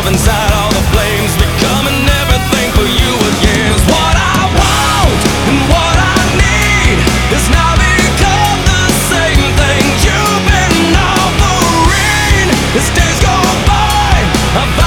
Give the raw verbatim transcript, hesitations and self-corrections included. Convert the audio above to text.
myself inside all the flames, becoming everything for you again. 'Cause what I want and what I need is now become the same thing you've been offering. As days go by, I've